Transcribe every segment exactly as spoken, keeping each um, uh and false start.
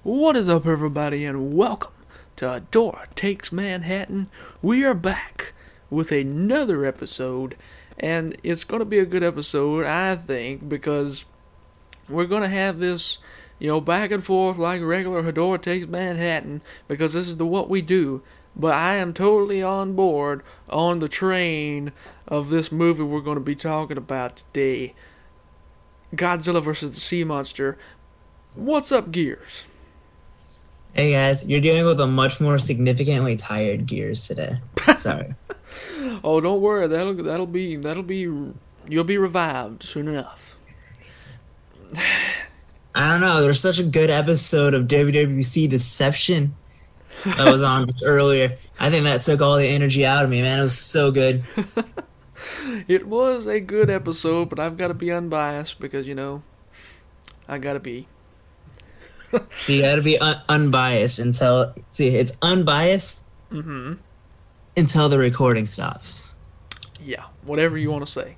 What is up, everybody, and welcome to Adora Takes Manhattan. We are back with another episode, and it's going to be a good episode, I think, because we're going to have this, you know, back and forth like regular Adora Takes Manhattan, because this is the what we do. But I am totally on board on the train of this movie we're going to be talking about today. Godzilla versus the Sea Monster. What's up, Gears? Hey guys, you're dealing with a much more significantly tired Gears today. Sorry. Oh, don't worry. That'll that'll be that'll be you'll be revived soon enough. I don't know. There's such a good episode of W W C Deception that was on earlier. I think that took all the energy out of me, man. It was so good. It was a good episode, but I've got to be unbiased because you know I gotta be. So you got to be un- unbiased until see it's unbiased Mm-hmm. until the recording stops. Yeah, whatever you want to say.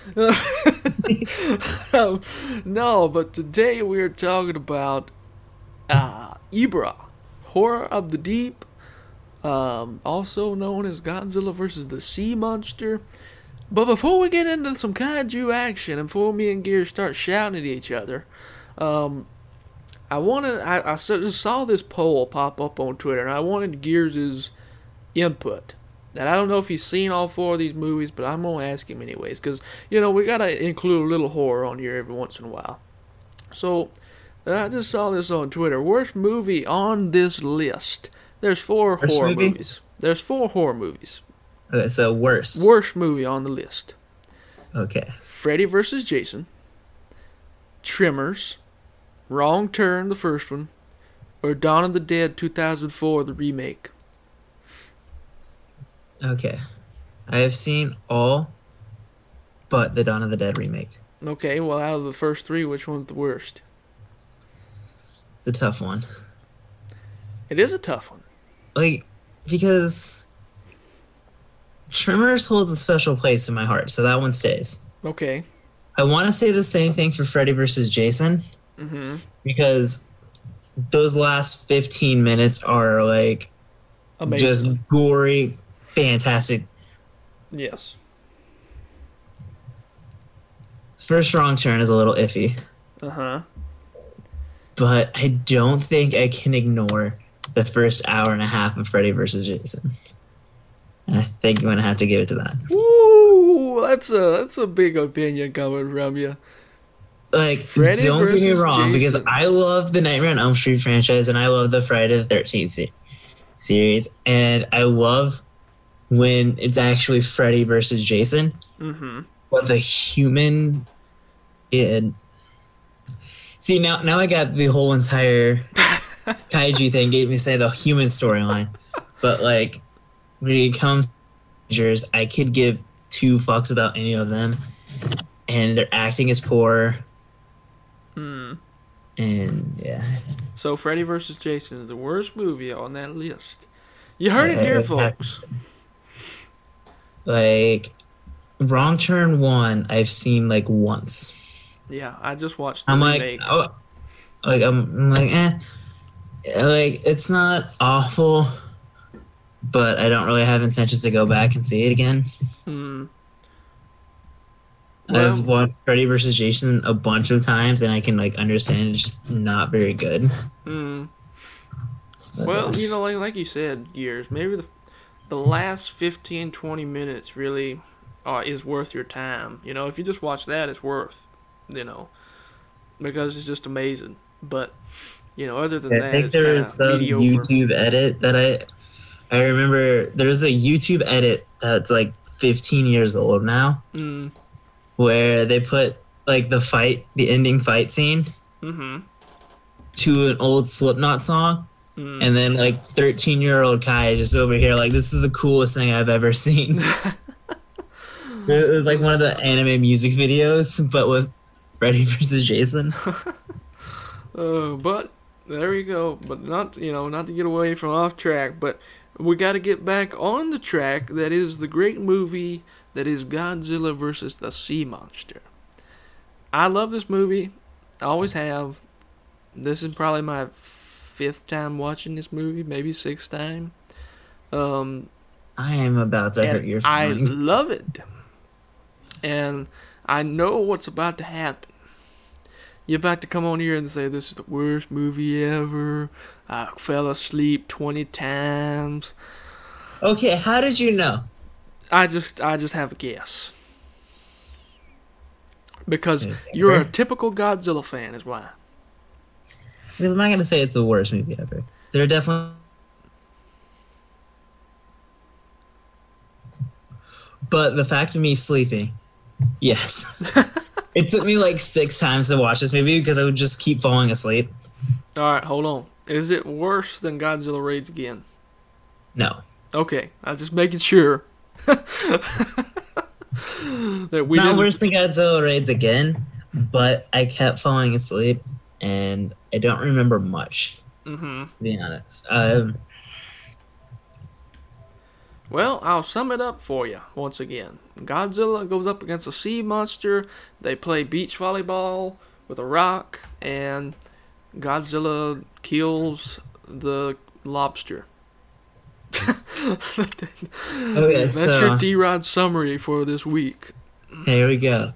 No, but today we're talking about uh, Ibra, Horror of the Deep, um, also known as Godzilla versus the Sea Monster. But before we get into some kaiju action, and before me and Gear start shouting at each other, um, I wanted I, I just saw this poll pop up on Twitter, and I wanted Gears' input. And I don't know if he's seen all four of these movies, but I'm gonna ask him anyways, because you know we gotta include a little horror on here every once in a while. So I just saw this on Twitter. Worst movie on this list. There's four Worst horror movie? movies. There's four horror movies. Okay, so worst. Worst movie on the list. Okay. Freddy versus Jason. Tremors. Wrong Turn, the first one, or Dawn of the Dead two thousand four, the remake. Okay. I have seen all but the Dawn of the Dead remake. Okay, well, out of the first three, which one's the worst? It's a tough one. It is a tough one. Like, because Tremors holds a special place in my heart, so that one stays. Okay. I want to say the same thing for Freddy versus Jason, Mm-hmm. because those last fifteen minutes are like Amazing. just gory, fantastic. Yes. First Wrong Turn is a little iffy, Uh-huh. but I don't think I can ignore the first hour and a half of Freddy versus Jason. And I think I'm gonna have to give it to that. Woo! That's a that's a big opinion coming from you. Like, Freddy don't get me versus wrong, because Jason. I love the Nightmare on Elm Street franchise, and I love the Friday the thirteenth se- series, and I love when it's actually Freddy versus Jason, Mm-hmm. but the human. In see now, now I got the whole entire kaiju thing. Gave me say the human storyline, but like when it comes to creatures, I could give two fucks about any of them, and their acting is poor. Mm. And yeah, So Freddy versus Jason is the worst movie on that list. You heard it here, Uh, folks. like Wrong Turn one, I've seen like once. Yeah, I just watched the I'm like, remake. oh, like I'm, I'm like, eh, like it's not awful, but I don't really have intentions to go back and see it again. Hmm. Well- I've watched Freddy versus Jason a bunch of times, and I can like understand it's just not very good. Hmm. But, Well, uh, you know, like like you said, years maybe the the last fifteen, twenty minutes really uh, is worth your time. You know, if you just watch that, it's worth, you know, because it's just amazing. But you know, other than I that, think it's there kind was of some mediocre. YouTube edit that I I remember. There's a YouTube edit that's like fifteen years old now, Mm. where they put like the fight, the ending fight scene Mm-hmm. to an old Slipknot song, Mm. and then like thirteen year old Kai is just over here like, this is the coolest thing I've ever seen. It was like one of the anime music videos, but with Freddy versus Jason. Uh, but there you go. But not, you know, not to get away from off track, but we got to get back on the track. That is the great movie that is Godzilla versus the Sea Monster. I love this movie. I always have. This is probably my fifth time watching this movie, maybe sixth time. Um, I am about to hurt and your I feelings. love it. And I know what's about to happen. You're about to come on here and say this is the worst movie ever. I fell asleep twenty times. Okay, how did you know? I just I just have a guess. Because Okay. you're a typical Godzilla fan is why. Because I'm not gonna say it's the worst movie ever. There are definitely, but the fact of me sleeping, yes. It took me like six times to watch this movie because I would just keep falling asleep. Alright, hold on. Is it worse than Godzilla Raids Again? No, Okay, I'm just making sure. that we not didn't... worse than Godzilla Raids Again, but I kept falling asleep and I don't remember much. Mm-hmm. To be honest, um, Well, I'll sum it up for you once again. Godzilla goes up against a sea monster. They play beach volleyball with a rock, and Godzilla kills the lobster. okay, That's so your D-Rod summary for this week. here we go.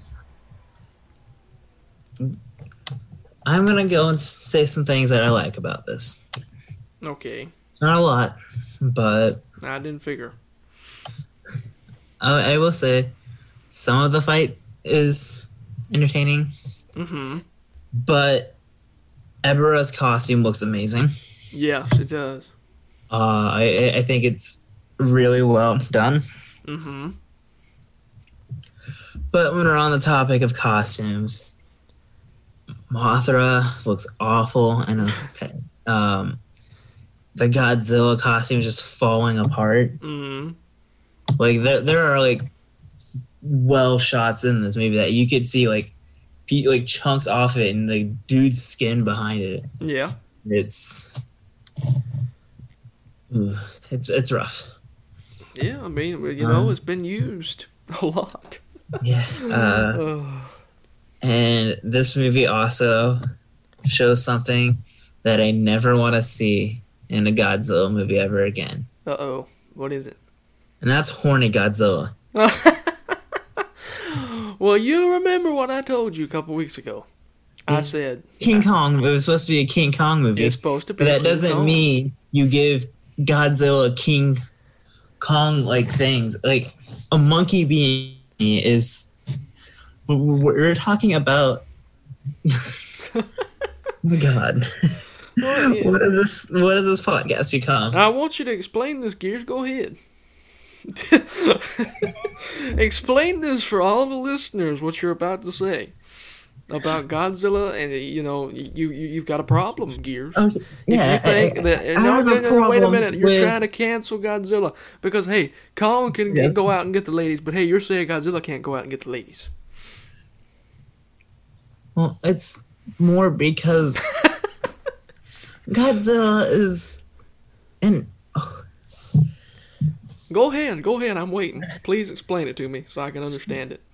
I'm gonna go and say some things that I like about this. Okay, It's not a lot, but I didn't figure. I, I will say some of the fight is entertaining, Mm-hmm. but Ebera's costume looks amazing. Yes, it does. Uh, I, I think it's really well done. Mm-hmm. But when we're on the topic of costumes, Mothra looks awful, and it's te- um, the Godzilla costume is just falling apart. Mm-hmm. Like there, there are like well shots in this movie that you could see like pe- like chunks off it and the dude's skin behind it. Yeah. It's ooh, it's it's rough. Yeah, I mean, you know, Um, it's been used a lot. Yeah. Uh, Uh, and this movie also shows something that I never want to see in a Godzilla movie ever again, uh-oh. What is it? and that's horny Godzilla. Well, you remember what I told you a couple weeks ago. I said King Kong. It was supposed to be a King Kong movie. it's supposed to be. But a that King doesn't Kong. mean you give Godzilla King Kong like things. Like a monkey being is. We're talking about. Oh my God. Well, yeah. What is this? What is this podcast become? I want you to explain this, Gears. Go ahead. Explain this for all the listeners. What you're about to say about Godzilla, and you know, you, you you've got a problem, Gears. Okay, yeah, If you think I- that, I no, have no, a no, no, wait a problem minute, you're with- trying to cancel Godzilla because hey, Kong can Yeah. go out and get the ladies, but hey, you're saying Godzilla can't go out and get the ladies. Well, it's more because Godzilla is an. Go ahead, go ahead. I'm waiting. Please explain it to me so I can understand it.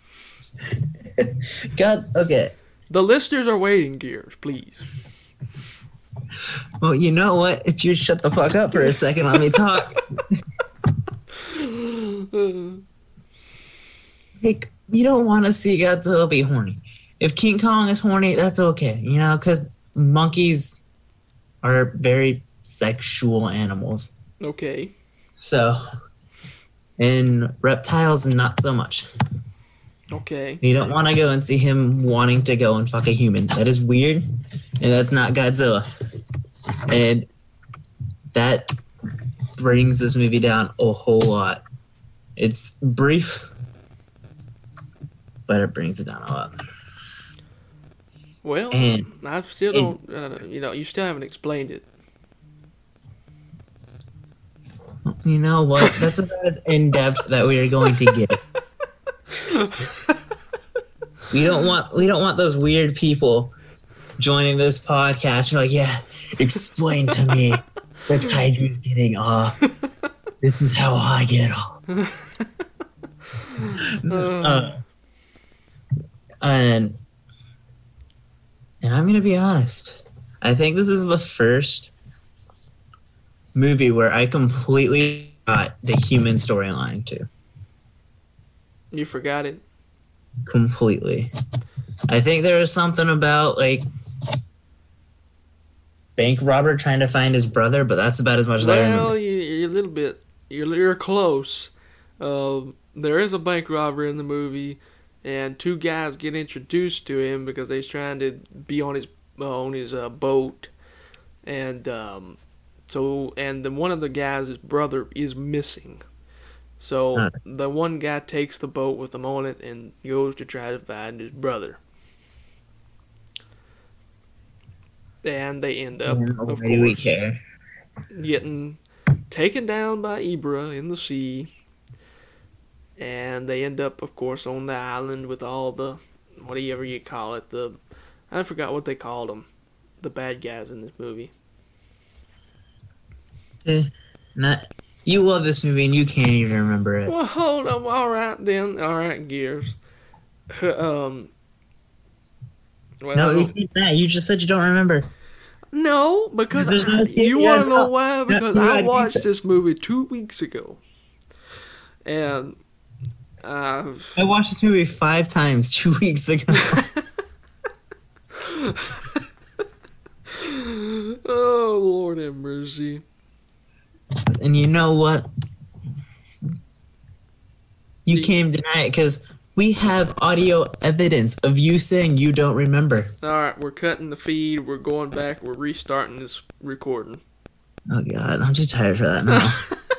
God. Okay. The listeners are waiting, Gears. Please. Well, you know what? If you shut the fuck up for a second, let me talk. Uh, Like, you don't want to see Godzilla be horny. If King Kong is horny, that's okay, you know, because monkeys are very sexual animals. okay. So, and reptiles, not so much. Okay. You don't want to go and see him wanting to go and fuck a human. That is weird, and that's not Godzilla. And that brings this movie down a whole lot. It's brief, but it brings it down a lot. Well, And- I still don't. Uh, you know, you still haven't explained it. You know what? That's about as in depth that we are going to get. We don't want we don't want those weird people joining this podcast. You're like, yeah, explain to me the kaiju's getting off. This is how I get off. Uh, and and I'm gonna be honest. I think this is the first movie where I completely got the human storyline too. You forgot it? Completely. I think there was something about like bank robber trying to find his brother, but that's about as much as I remember. Well, you, you're a little bit. You're, you're close. Uh, there is a bank robber in the movie, and two guys get introduced to him because he's trying to be on his uh, on his uh, boat, and um, so and then one of the guys, his brother, is missing. So Huh. the one guy takes the boat with him on it and goes to try to find his brother. And they end up, And of why do we course, care? getting taken down by Ibra in the sea. And they end up, of course, on the island with all the, whatever you call it, the, I forgot what they called them, the bad guys in this movie. Eh, Not you love this movie and you can't even remember it. Well, hold on, all right then, all right, Gears. Um, well, No, you can't. That. You just said you don't remember. no, because There's I, no- you yeah, want to know no. why? Because No, I no, watched you- this movie two weeks ago, and uh, I watched this movie five times two weeks ago. oh Lord have mercy. And you know what? You The- can't deny it because we have audio evidence of you saying you don't remember. All right, we're cutting the feed. We're going back. We're restarting this recording. Oh God, I'm too tired for that now.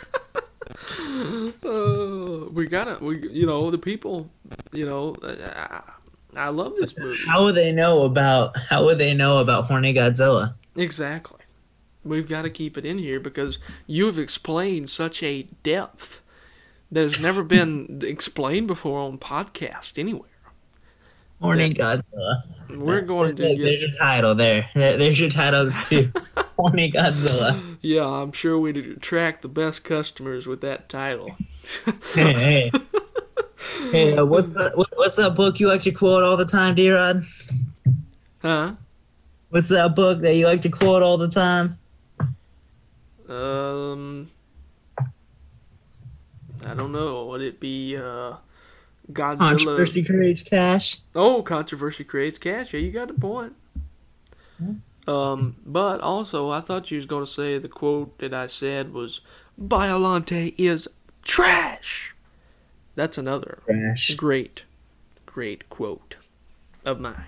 Uh, we gotta, we you know, the people, you know, I, I love this movie. How would they know about? How would they know about Horny Godzilla? Exactly. We've got to keep it in here because you have explained such a depth that has never been explained before on podcast anywhere. Horny Yeah. Godzilla. We're going to There- get. There's your title there. There- There's your title too. Horny Godzilla. Yeah, I'm sure we'd attract the best customers with that title. Hey, hey. Hey, uh, what's that? What, what's that book you like to quote all the time, D-Rod? Huh? What's that book that you like to quote all the time? Um, I don't know. Would it be uh, Godzilla? Controversy creates cash. Oh, controversy creates cash. Yeah, you got a point. Um, but also, I thought you was going to say the quote that I said was, Biolante is trash. That's another Trash. great, great quote of mine.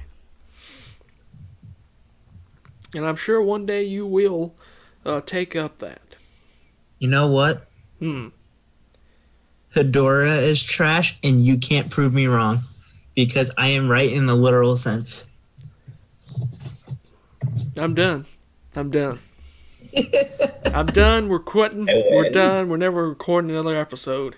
And I'm sure one day you will uh, take up that. You know what? Hmm. Hedora is trash, and you can't prove me wrong because I am right in the literal sense. I'm done. I'm done. I'm done. We're quitting. We're done. We're never recording another episode.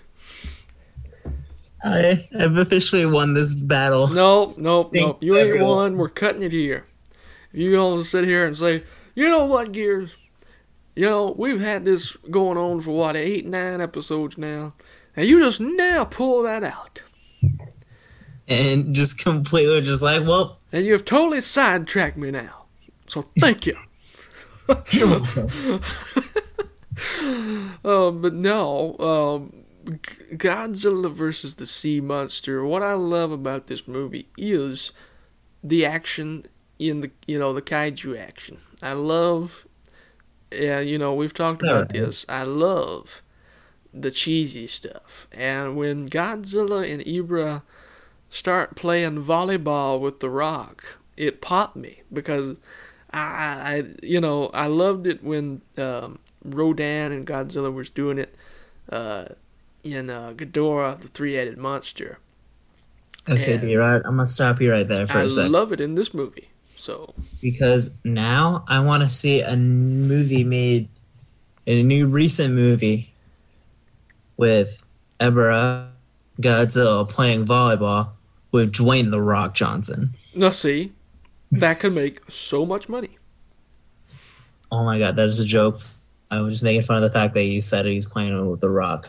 I have officially won this battle. No, nope, Thank nope. You ain't everyone. won. We're cutting it here. If you gonna sit here and say, you know what, Gears? You know, we've had this going on for what, eight, nine episodes now, and you just now pull that out. And just completely just like, well, And you've totally sidetracked me now. So thank you. you're welcome. Uh, but no, um, G- Godzilla versus the Sea Monster. What I love about this movie is the action in the, you know, the kaiju action. I love, yeah, you know, we've talked about Alright. this. I love the cheesy stuff. And when Godzilla and Ibra start playing volleyball with The Rock, it popped me because I, I you know, I loved it when um, Rodan and Godzilla was doing it uh, in uh, Ghidorah, the three-headed monster. Okay, And D-Rod, I'm gonna stop you right there for I a second. love it in this movie. So, Because now I want to see a movie made, a new recent movie with Ebra Godzilla playing volleyball with Dwayne The Rock Johnson. now see, that could make so much money. Oh my God, that is a joke. I was just making fun of the fact that you said he's playing with The Rock.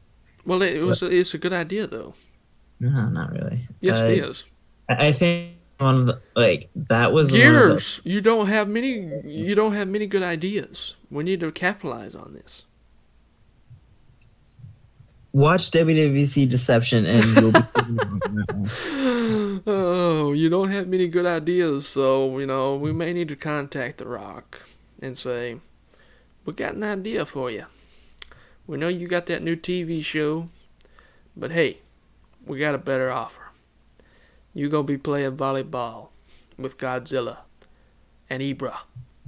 Well, it, it was it's a good idea though. No, not really. Yes, I, it is. I I think one of the, like that was one of the Years. You don't have many. You don't have many good ideas. We need to capitalize on this. watch W W C Deception and you'll be Oh, you don't have many good ideas, so you know we may need to contact The Rock and say, "We got an idea for you. We know you got that new T V show, but hey, we got a better offer. You gonna be playing volleyball with Godzilla and Ibra."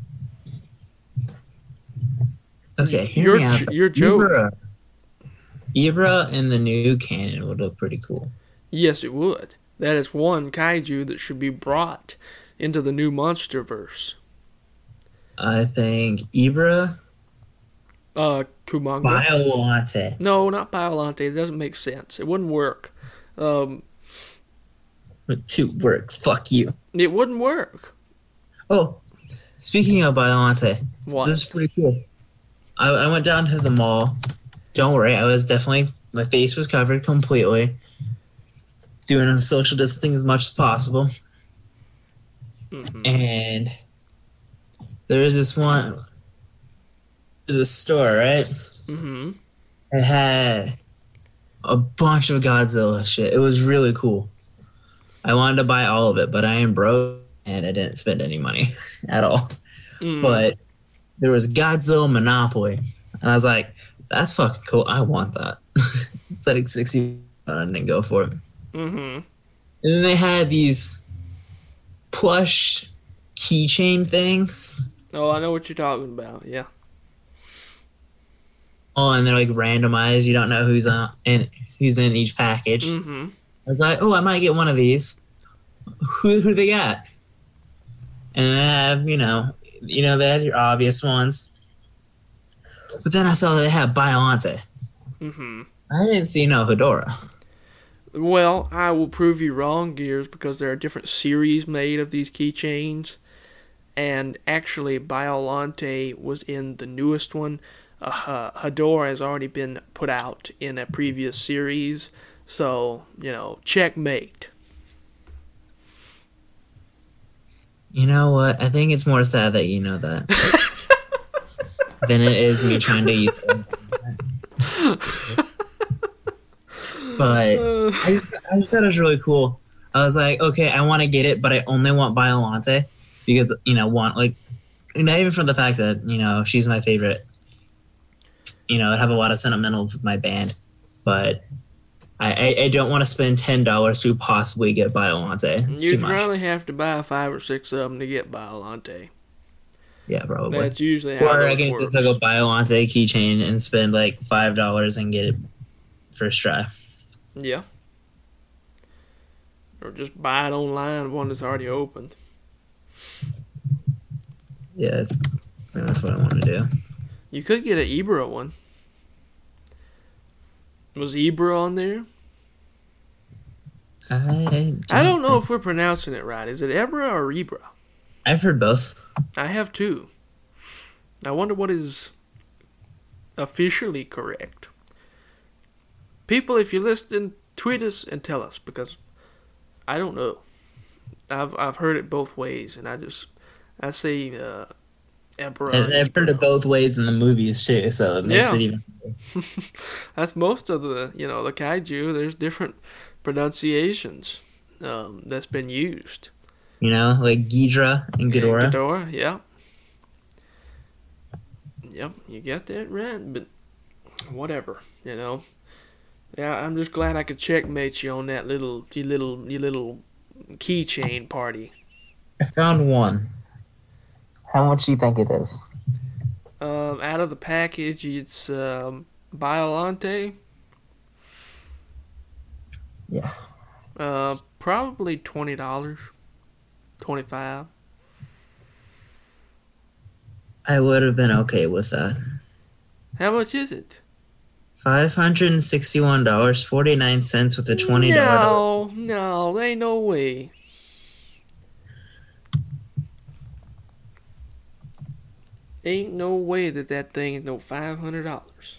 Okay, hear Your me out. your joke. Ibra, Ibra in the new canon would look pretty cool. Yes, it would. That is one kaiju that should be brought into the new MonsterVerse. I think Ibra, Uh, Kumonga. Biolante. No, not Biolante. It doesn't make sense. It wouldn't work. Um, To work. Fuck you. it wouldn't work. Oh, speaking of Biolante, What? this is pretty cool. I, I went down to the mall. Don't worry, I was definitely, my face was covered completely. Doing a social distancing as much as possible. Mhm. And there is this one, there's a store, right? Mhm. It had a bunch of Godzilla shit. It was really cool. I wanted to buy all of it, but I am broke and I didn't spend any money at all. Mm. But there was Godzilla Monopoly. And I was like, that's fucking cool. I want that. It's like sixty dollars. I didn't go for it. Mhm. And then they had these plush keychain things. Oh, I know what you're talking about. Yeah. Oh, and they're like randomized. You don't know who's on and who's in each package. Mhm. I was like, oh, I might get one of these. Who who they got? And uh, you know, you know, they had your obvious ones. But then I saw that they had Biolante. Mhm. I didn't see no Hedorah. Well, I will prove you wrong, Gears, because there are different series made of these keychains, and actually, Biolante was in the newest one. Uh, Hedorah has already been put out in a previous series, so you know, checkmate. You know what? I think it's more sad that you know that than it is me trying to use it. But I just, I just thought it was really cool. I was like, okay, I want to get it, but I only want Biolante because, you know, want like, not even from the fact that, you know, she's my favorite. You know, I have a lot of sentimental with my band, but I, I, I don't want to spend ten dollars to possibly get Biolante. It's too You'd much. probably have to buy five or six of them to get Biolante. Yeah, probably. That's usually how Or it I can works. just like a Biolante keychain and spend like five dollars and get it first try. Yeah. Or just buy it online, one that's already opened. Yeah, that's pretty much what I want to do. You could get an Ibra one. Was Ibra on there? I don't, I don't know think- if we're pronouncing it right. Is it Ebra or Ibra? I've heard both. I have too. I wonder what is officially correct. People, if you listen, tweet us and tell us, because I don't know. I've I've heard it both ways, and I just I say uh, Ebra. And I've heard it both ways in the movies too, so it makes Yeah. it even. That's most of the you know the kaiju. There's different pronunciations um, that's been used. You know, like Ghidra and Ghidorah. Ghidorah, yeah. Yep, you got that right, but whatever, you know. Yeah, I'm just glad I could checkmate you on that little, you little, you little keychain party. I found one. How much do you think it is? Um, out of the package, it's um, Biolante. Yeah. Uh, probably twenty dollars, twenty-five. I would have been okay with that. How much is it? Five hundred and sixty-one dollars forty-nine cents with a twenty dollars. No, no, there ain't no way. Ain't no way that that thing is no five hundred dollars.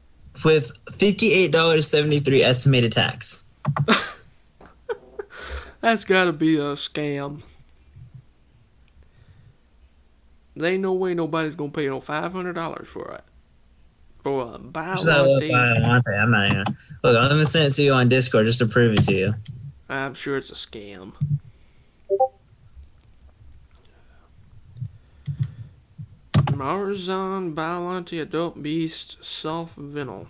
With fifty-eight dollars and seventy-three cents estimated tax. That's gotta be a scam. There ain't no way nobody's gonna pay no five hundred dollars for it. For a Just I love Biollante. Biollante. I'm not gonna look. I'm gonna send it to you on Discord just to prove it to you. I'm sure it's a scam. Marzon Biollante Adult Beast Soft Vinyl.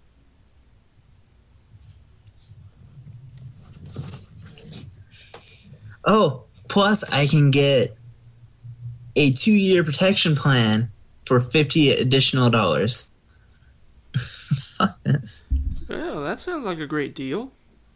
Oh, plus I can get a two-year protection plan for fifty additional dollars. Fuck this. Well, that sounds like a great deal.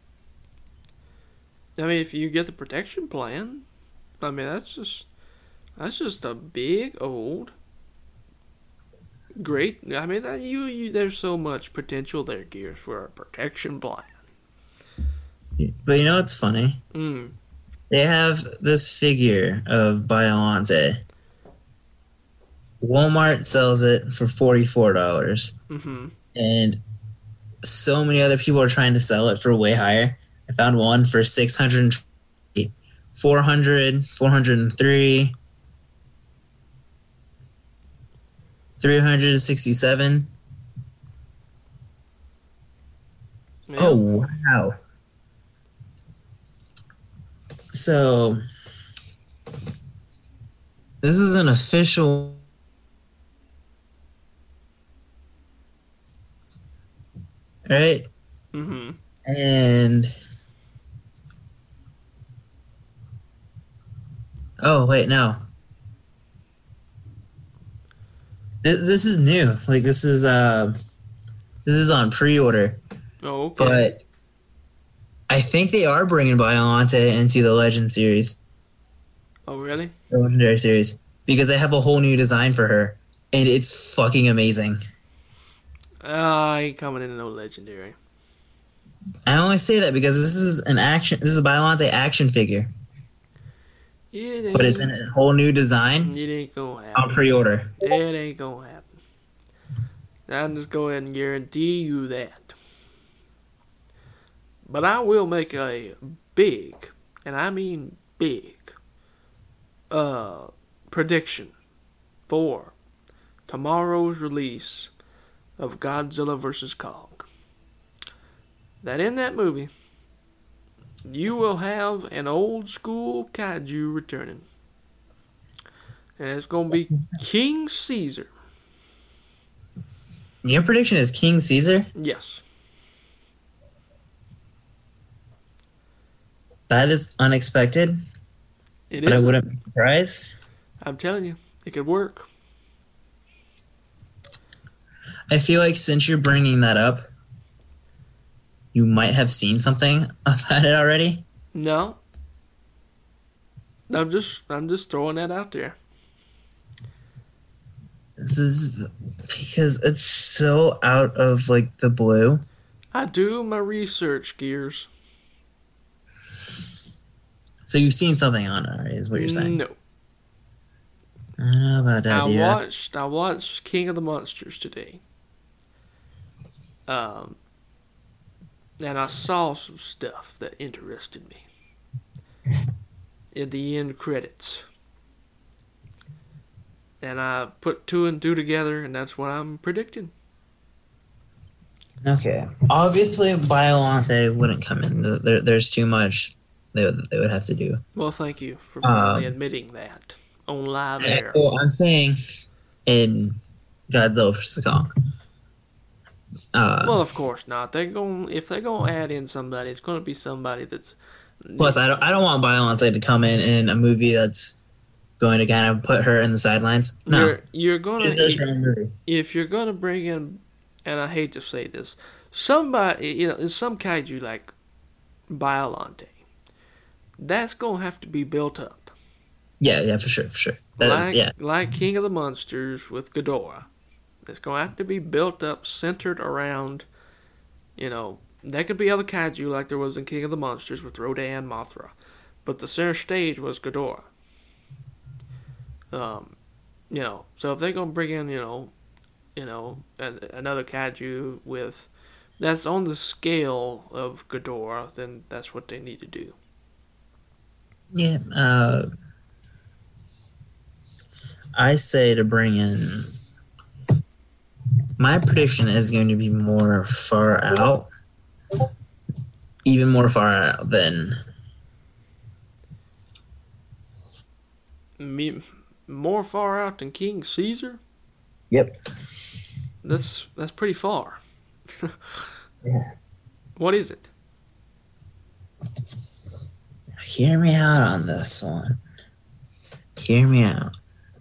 I mean, if you get the protection plan, I mean that's just that's just a big old great. I mean, that you, you there's so much potential there, Gears, for a protection plan. But you know what's funny? Mm. They have this figure of Biollante. Walmart sells it for forty-four dollars. Mm-hmm. And so many other people are trying to sell it for way higher. I found one for six hundred, four hundred, four hundred three, three hundred sixty-seven. Yeah. Oh, wow. So, this is an official. Right? Mm-hmm. And. Oh, wait, no. This, this is new. Like, this is, uh. This is on pre order. Oh, okay. But. I think they are bringing Biollante into the Legend series. Oh, really? The Legendary series. Because they have a whole new design for her. And it's fucking amazing. Uh, I ain't coming into no legendary. I only say that because this is an action. This is a Biollante action figure. It ain't, But it's in a whole new design it ain't gonna happen. on pre-order. It ain't gonna happen. I'll just go ahead and guarantee you that. But I will make a big, and I mean big, uh, prediction for tomorrow's release of Godzilla versus. Kong. That in that movie, you will have an old school kaiju returning. And it's going to be King Caesar. Your prediction is King Caesar? Yes. That is unexpected. It but is. I wouldn't be surprised. I'm telling you, it could work. I feel like since you're bringing that up, you might have seen something about it already. No. I'm just I'm just throwing that out there. This is because it's so out of like the blue. I do my research, Gears. So you've seen something on it already, is what you're saying? No. I don't know about that, I dude. watched I watched King of the Monsters today. Um and I saw some stuff that interested me in the end credits. And I put two and two together, and that's what I'm predicting. Okay. Obviously, Biollante wouldn't come in. There, there's too much they would, they would have to do. Well, thank you for finally Um, admitting that on live I, air. well, I'm saying in Godzilla versus. Kong. Uh, Well, of course not. They're going if they're gonna add in somebody, it's gonna be somebody that's. plus, I don't, I don't want Biollante to come in in a movie that's going to kind of put her in the sidelines. No. You're, you're gonna It's just her own movie. if you're gonna bring in, and I hate to say this, somebody you know, some kaiju like Biollante, that's gonna have to be built up. Yeah, yeah, for sure, for sure. That, like yeah. like King of the Monsters with Ghidorah. It's gonna have to be built up, centered around, you know, there could be other kaiju like there was in King of the Monsters with Rodan, Mothra, but the center stage was Ghidorah. Um, you know, so if they're gonna bring in, you know, you know, a, another kaiju with that's on the scale of Ghidorah, then that's what they need to do. Yeah. Uh, I say to bring in. My prediction is going to be more far out, even more far out than. Me, more far out than King Caesar. Yep. That's that's pretty far. Yeah. What is it? Hear me out on this one. Hear me out.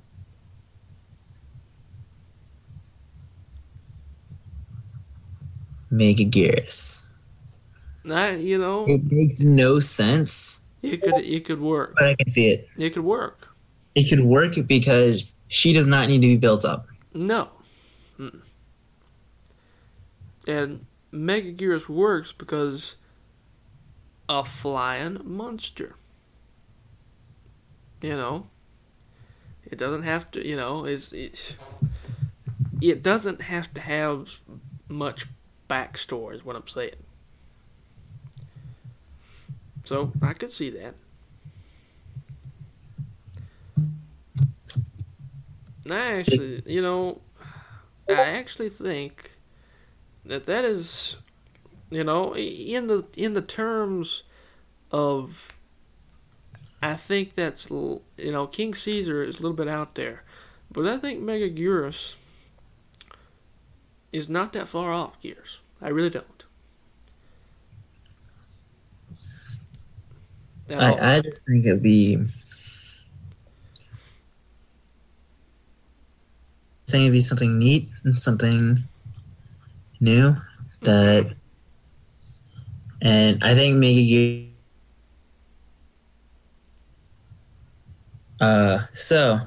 Megaguirus. That you know, It makes no sense, it could it could work. but I can see it. It could work. It could work because she does not need to be built up. No. Mm. And Megaguirus works because a flying monster. You know, it doesn't have to. You know, is it? It doesn't have to have much backstory. Is what I'm saying. So I could see that. I actually, you know, I actually think that that is, you know, in the in the terms of, I think that's, you know, King Caesar is a little bit out there, but I think Megaguirus is not that far off Gears. I really don't. I, I just think it'd be. I think it'd be something neat and something new that, and I think Megaguirus. Uh, so.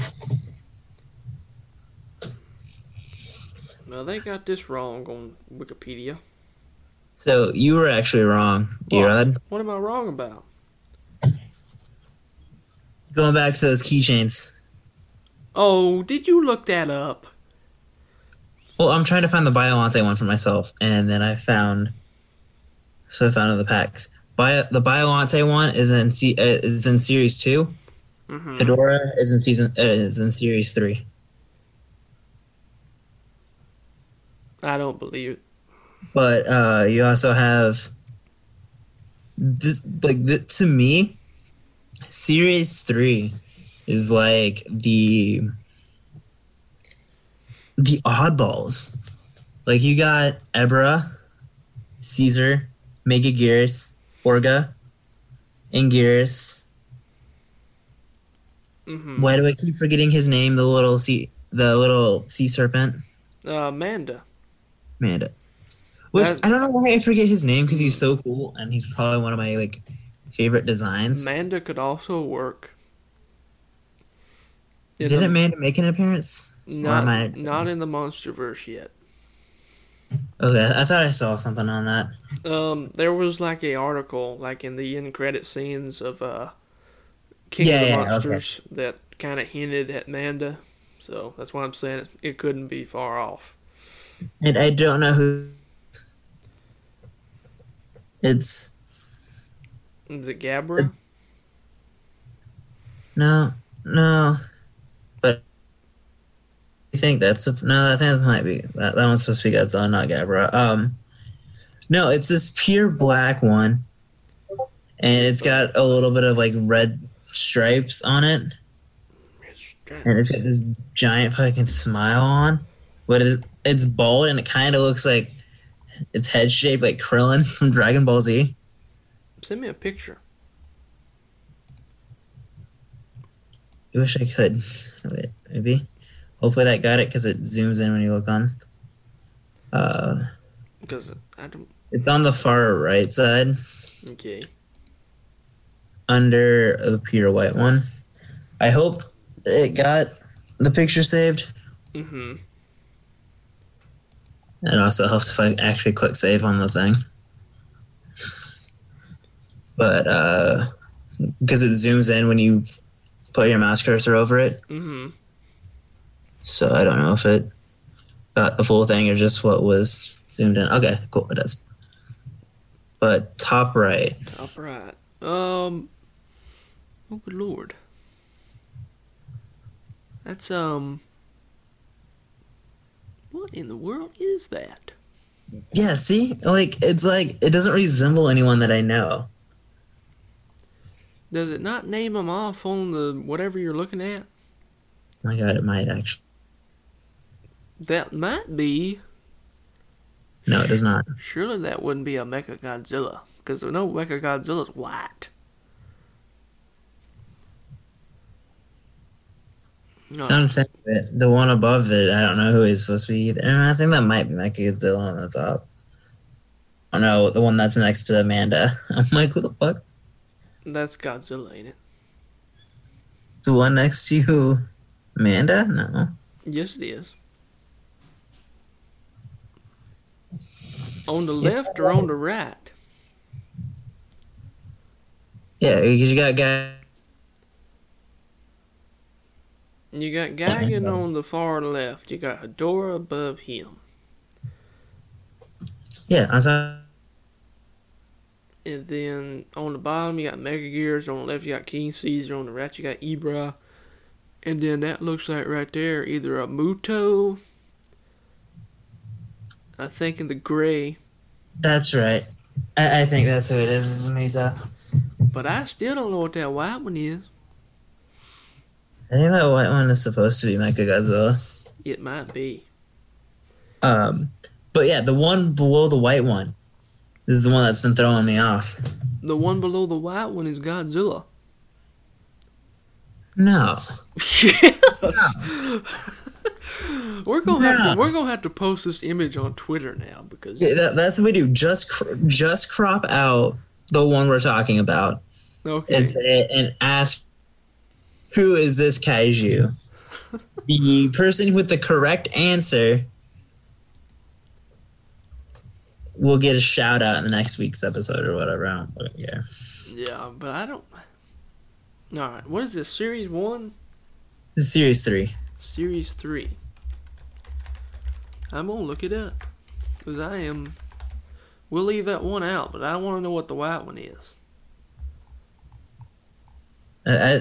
No, they got this wrong on Wikipedia. So you were actually wrong, Erod. What, what am I wrong about? Going back to those keychains. Oh, did you look that up? Well, I'm trying to find the Biollante one for myself, and then I found. So I found in the packs. Bio, the Biollante one is in C, uh, is in series two. Mm-hmm. Hedora is in season uh, is in series three. I don't believe it. But uh, you also have this, like th- to me, series three is like the the oddballs. Like you got Ebra, Caesar, Megaguirus, Orga, Anguirus. Mm-hmm. Why do I keep forgetting his name? The little sea, the little sea serpent. Uh, Amanda. Amanda. Which That's- I don't know why I forget his name because he's so cool and he's probably one of my like favorite designs. Amanda could also work. In Did the- Amanda make an appearance? Not, am I- not in the MonsterVerse yet. Okay, I thought I saw something on that. Um, there was like a article, like in the end credit scenes of uh, King Yeah, of the yeah, Monsters, that kind of hinted at Amanda. So that's why I'm saying it, it couldn't be far off. And I don't know who. It's Is it Gabra? no, no, but I think that's a, no. I think that might be that, that one's supposed to be Godzilla, not Gabra. Um, no, it's this pure black one, and it's got a little bit of like red stripes on it, and it's got this giant fucking smile on, but it, it's bald and it kind of looks like its head shaped like Krillin from Dragon Ball Z. Send me a picture. I wish I could. Wait, maybe. Hopefully that got it because it zooms in when you look on. Uh, Because I don't. it's on the far right side Okay. under the Peter White one. I hope it got the picture saved. Mm-hmm. It also helps if I actually click save on the thing. But, uh, because it zooms in when you put your mouse cursor over it. Mm-hmm. So I don't know if it got the full thing or just what was zoomed in. Okay, cool, it does. But top right. Top right. Um, Oh, good lord. That's, um... What in the world is that? Yeah, see? Like, it's like, it doesn't resemble anyone that I know. Does it not name them off on the whatever you're looking at? Oh my god, it might actually. That might be. No, it does not. Surely that wouldn't be a Mechagodzilla. Because no Mechagodzilla's white. No. Trying to think of it. The one above it, I don't know who he's supposed to be either. And I think that might be Mechagodzilla on the top. Oh no, the one that's next to Amanda. I'm like, who the fuck? That's Godzilla, ain't it? The one next to Amanda? No. Yes, it is. On the left or on the right? Yeah, because you got guy. You got Gigan on the far left. You got Hedorah above him. Yeah, I saw. And then on the bottom, you got Mega Gears. On the left, you got King Caesar. On the right, you got Ibra. And then that looks like right there either a Muto, I think in the gray. That's right. I, I think that's who it is. It's Mita. But I still don't know what that white one is. I think that white one is supposed to be Mechagodzilla. It might be. Um, but yeah, the one below the white one is the one that's been throwing me off. The one below the white one is Godzilla. No. Yes. We're gonna have No. to we're gonna have to post this image on Twitter now because Yeah, that, that's what we do. Just cr- just crop out the one we're talking about okay. and say and ask who is this kaiju. The person with the correct answer will get a shout out in the next week's episode or whatever. I don't fucking care. Yeah, but I don't. All right, what is this? Series one, This is series three. series three. I'm gonna look it up because I am. We'll leave that one out, but I want to know what the white one is. I, I,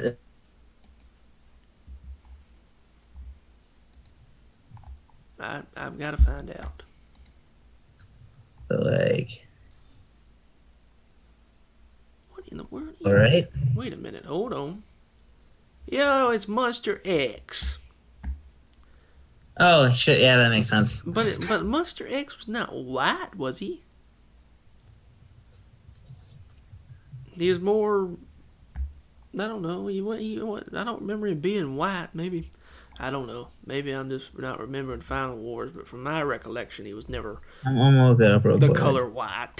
I I've got to find out. like, What in the world? Is all right. Wait a minute, hold on. Yo, it's Monster X. Oh shit! Yeah, that makes sense. But it, but Monster X was not white, was he? He was more. I don't know. He, wa- he wa- I don't remember him being white. Maybe I don't know. Maybe I'm just not remembering Final Wars. But from my recollection, he was never I'm, I'm gonna look that up real the quick. color white.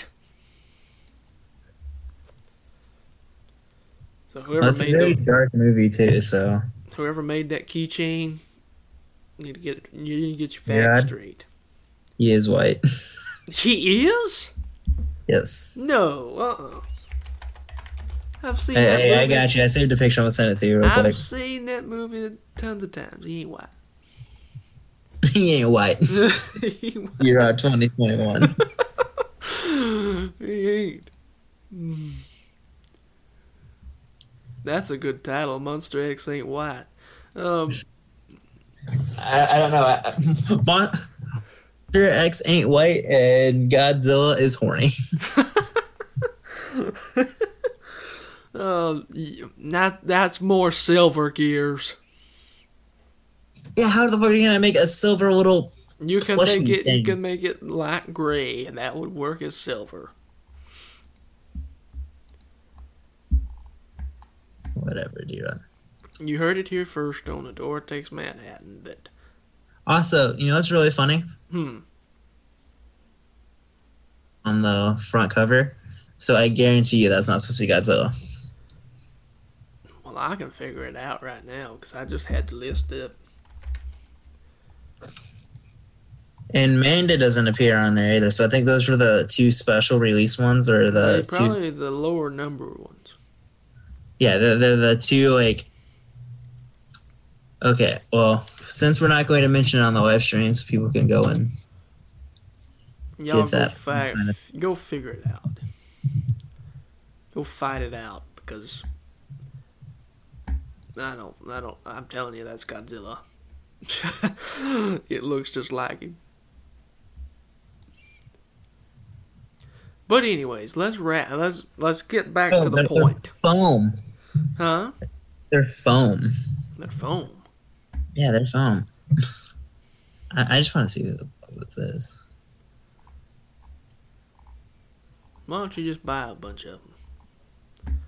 So whoever Well, it's a made very the, dark movie too. So whoever made that keychain, you need to get you need to get your Yeah. facts straight. he is white. He is? Yes. No. Uh. uh I've seen Hey, that hey, movie. I got you. I saved a picture. I'm gonna send it to you real I've quick. seen that movie tons of times. He ain't white. he ain't white. he ain't white. You're out twenty twenty-one. He ain't. Mm. That's a good title. Monster X ain't white. Um, I, I don't know. I, Monster X ain't white and Godzilla is horny. uh, not that's more Silver Gears. Yeah, how the fuck are you gonna make a silver little? You can Plushy make it. thing. You can make it light gray, and that would work as silver. Whatever, dude. You heard it here first on Hedorah Takes Manhattan. That Also, you know what's really funny? hmm. On the front cover. So I guarantee you that's not supposed to be Godzilla. Well, I can figure it out right now because I just had to list it. And Manda doesn't appear on there either. So I think those were the two special release ones, or the They're two. probably the lower number ones. Yeah, the the the two like. Okay, well, since we're not going to mention it on the live streams, people can go and Y'all Get go, that. fi- go figure it out. Go fight it out because I don't. I don't. I'm telling you, that's Godzilla. It looks just like him. But anyways, let's wrap. Let's let's get back Oh, to the they're, point. they're foam. Huh? They're foam. They're foam. Yeah, they're foam. I, I just want to see what it says. Why don't you just buy a bunch of them?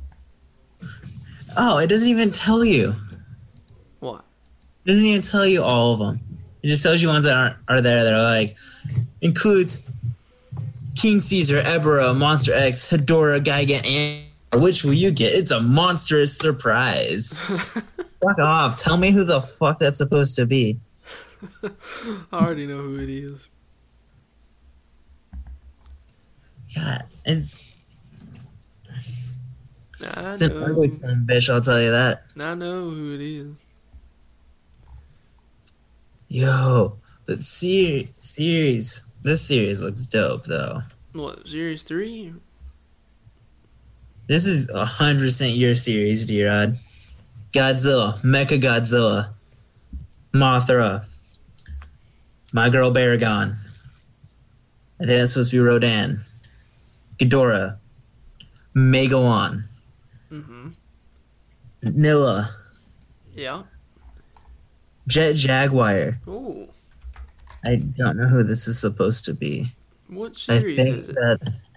Oh, it doesn't even tell you. What? It doesn't even tell you all of them. It just tells you ones that aren't are there that are like includes King Caesar, Ebera, Monster X, Hedorah, Gigan, and which will you get? It's a monstrous surprise. Fuck off. Tell me who the fuck that's supposed to be. I already know who it is. God, it's, I it's an know. ugly son of a bitch, I'll tell you that. I know who it is. Yo, but ser- series, this series looks dope though. What, series three? This is a hundred percent your series, D-Rod. Godzilla, Mecha Godzilla, Mothra, My Girl Baragon. I think that's supposed to be Rodan. Ghidorah, Megalon, Mm-hmm. Nilla, Yeah. Jet Jaguar. Ooh. I don't know who this is supposed to be. What I series think is it? that's.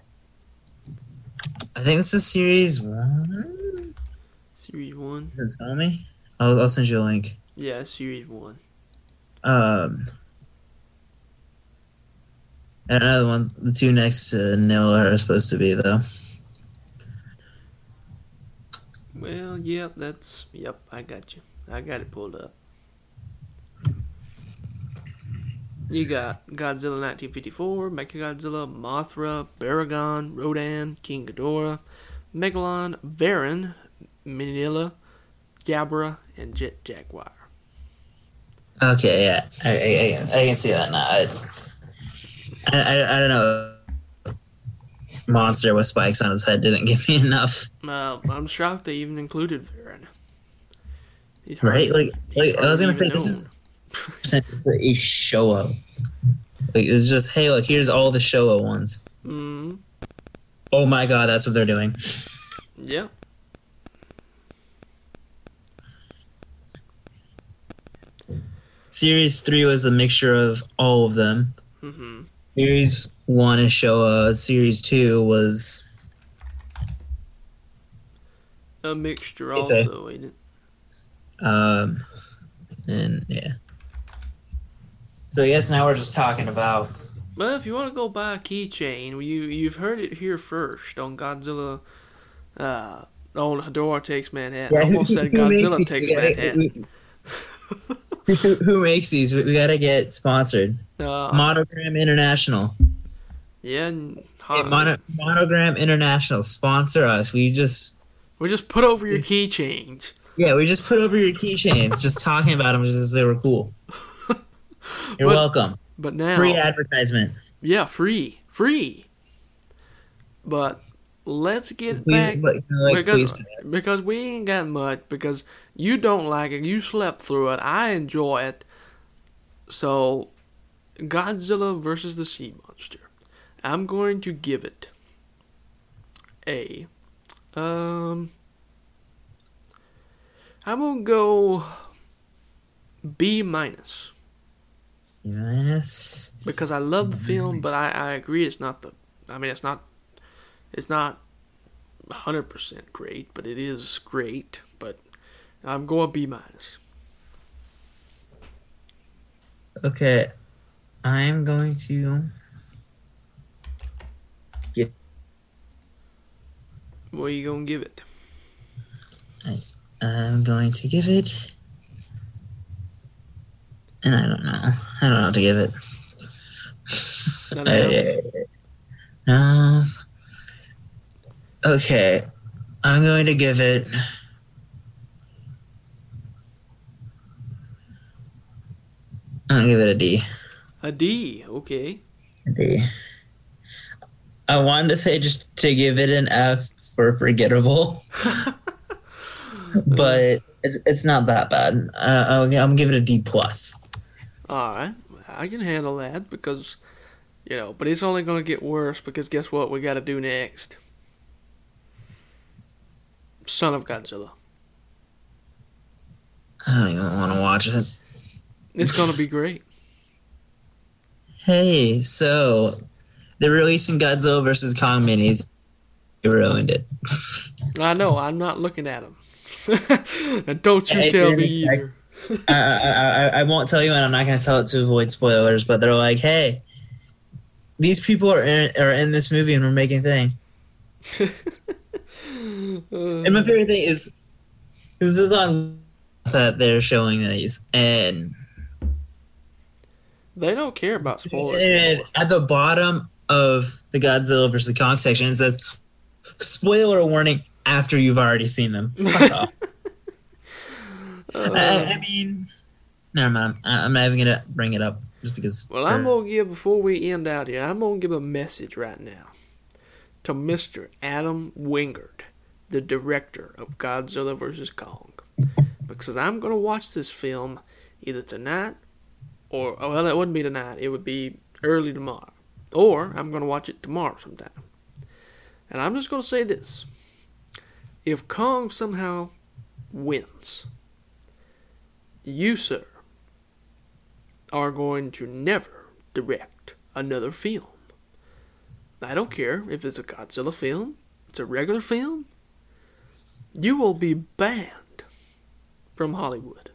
I think this is series one. Series one? Does it tell me? I'll, I'll send you a link. Yeah, series one. Um, and another one. The two next to Nilla are supposed to be though. Well, yep, that's... Yep, I got you. I got it pulled up. You got Godzilla nineteen fifty-four, Mechagodzilla, Mothra, Baragon, Rodan, King Ghidorah, Megalon, Varan, Minilla, Gabra, and Jet Jaguar. Okay, yeah, I, I, I, I can see that now. I, I, I don't know. Monster with spikes on his head didn't give me enough. Uh, I'm shocked they even included Varan. He's Right? hardly- Like, he's like I was gonna hardly say, this even is it's a Showa. Like, it's just, hey, look, here's all the Showa ones. known. Mm, Oh my god, that's what they're doing. yeah. Series three was a mixture of all of them. Mm-hmm. Series one is Showa. Series two was A mixture Yes, eh? also, ain't it? um, and yeah. So yes, now we're just talking about. Well, if you want to go buy a keychain, you you've heard it here first on Godzilla. Uh, on Hedorah Takes Manhattan. I almost said who makes Godzilla these? Takes We gotta- Manhattan. we- who, who makes these? We, we gotta get sponsored. Uh, Monogram International. yeah, and Hey, Mono, Monogram International, sponsor us. We just we just put over your keychains. yeah, we just put over your keychains, just talking about them because they were cool. You're But- welcome. But now, Free advertisement. yeah, free, free. But let's get We, back but, you know, like, because please, because we ain't got much. Because you don't like it, you slept through it. I enjoy it. So, Godzilla versus the Sea Monster. I'm going to give it a um. I'm gonna go B minus. minus. Because I love the film, but I, I agree it's not the. I mean, it's not. It's not one hundred percent great, but it is great. But I'm going B minus. Okay, I'm going to. What are you gonna give it? I'm going to give it. And I don't know. I don't know what to give it. Not enough? No. Okay. I'm going to give it. I'm going to give it a D. A D. Okay. A D. I wanted to say just to give it an F for forgettable. But It's, it's not that bad. Uh, I'm, I'm giving it a D plus. All right, I can handle that because, you know, but it's only going to get worse because guess what we got to do next? Son of Godzilla. I don't even want to watch it. It's going to be great. Hey, so they're releasing Godzilla versus Kong minis. You ruined it. I know. I'm not looking at them. And don't you I tell didn't me expect- either. I, I, I, I won't tell you, and I'm not going to tell it to avoid spoilers. But they're like, "Hey, these people are in, are in this movie, and we're making a thing." And my favorite thing is, this is on that they're showing these, and They don't care about spoilers. and anymore. at the bottom of the Godzilla versus Kong section, it says, "Spoiler warning." After you've already seen them. Fuck off. Uh, I, I mean, never mind. I, I'm not even gonna bring it up just because. well, I'm going to give, before we end out here, I'm going to give a message right now to Mister Adam Wingard, the director of Godzilla versus Kong. Because I'm going to watch this film either tonight or, well, it wouldn't be tonight. It would be early tomorrow. Or I'm going to watch it tomorrow sometime. And I'm just going to say this. If Kong somehow wins, you, sir, are going to never direct another film. I don't care if it's a Godzilla film, it's a regular film. You will be banned from Hollywood.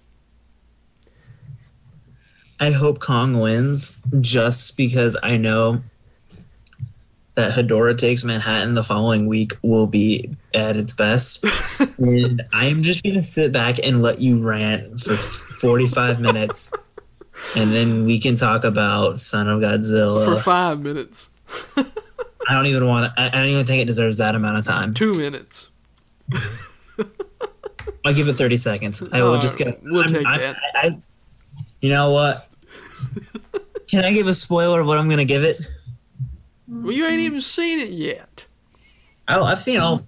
I hope Kong wins just because I know that Hedorah Takes Manhattan the following week will be at its best. And I am just going to sit back and let you rant for forty-five minutes. And then we can talk about Son of Godzilla. For five minutes. I don't even want to, I, I don't even think it deserves that amount of time. Two minutes. I'll give it thirty seconds. I will All just right, get. we'll I'm- take I- that. I- I- you know what? Can I give a spoiler of what I'm going to give it? Well, you ain't even seen it yet. Oh, I've seen all.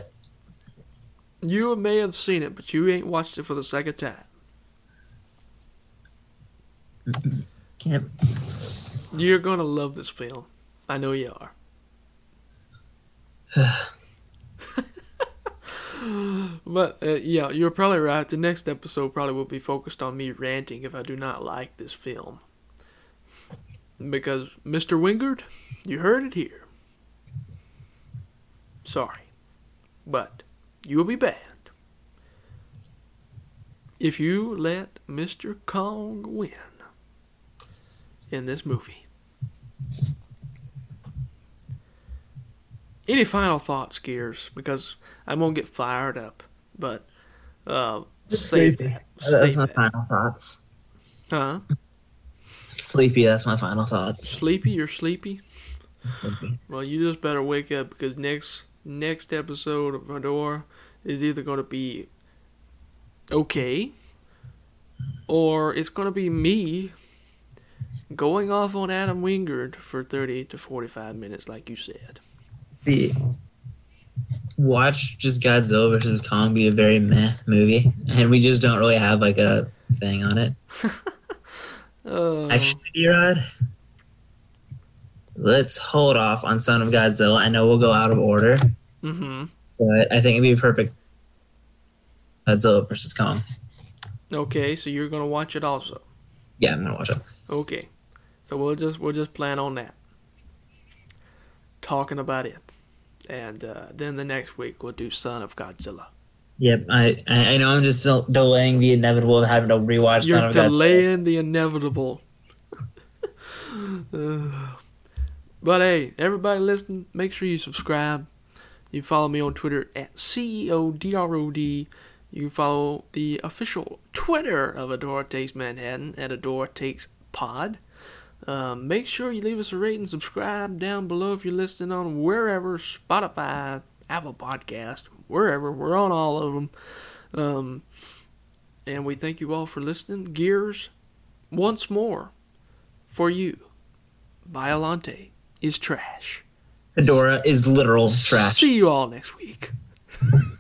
You may have seen it, but you ain't watched it for the second time. Can't. You're going to love this film. I know you are. But, uh, yeah, you're probably right. The next episode probably will be focused on me ranting if I do not like this film. Because, Mister Wingard, you heard it here. Sorry. But, you will be banned if you let Mister Kong win in this movie. Any final thoughts, Gears? Because I'm gonna get fired up, but uh, save Sleepy. that. That's Save my that. final thoughts. Huh? Sleepy. That's my final thoughts. Sleepy? You're sleepy? Sleepy. Well, you just better wake up because next next episode of Hedorah is either gonna be okay, or it's gonna be me going off on Adam Wingard for thirty to forty-five minutes, like you said. See, watch just Godzilla versus Kong be a very meh movie, and we just don't really have like a thing on it. Uh, Actually, D-Rod, let's hold off on Son of Godzilla. I know we'll go out of order, mm-hmm. but I think it'd be perfect. Godzilla versus Kong. Okay, so you're gonna watch it also. Yeah, I'm gonna watch it. Okay, so we'll just we'll just plan on that. Talking about it, and uh, then the next week we'll do Son of Godzilla. Yep, I I I know I'm just still delaying the inevitable of having to rewatch Son You're of Godzilla. delaying the inevitable. Uh, but hey, everybody listening, make sure you subscribe. You can follow me on Twitter at C E O D R O D. You can follow the official Twitter of Hedorah Takes Manhattan at Hedorah Takes Pod. Um, make sure you leave us a rate and subscribe down below if you're listening on wherever, Spotify, Apple Podcast, wherever. We're on all of them. Um, and we thank you all for listening. Gears, once more, for you, Violante is trash. Hedorah is literal trash. See you all next week.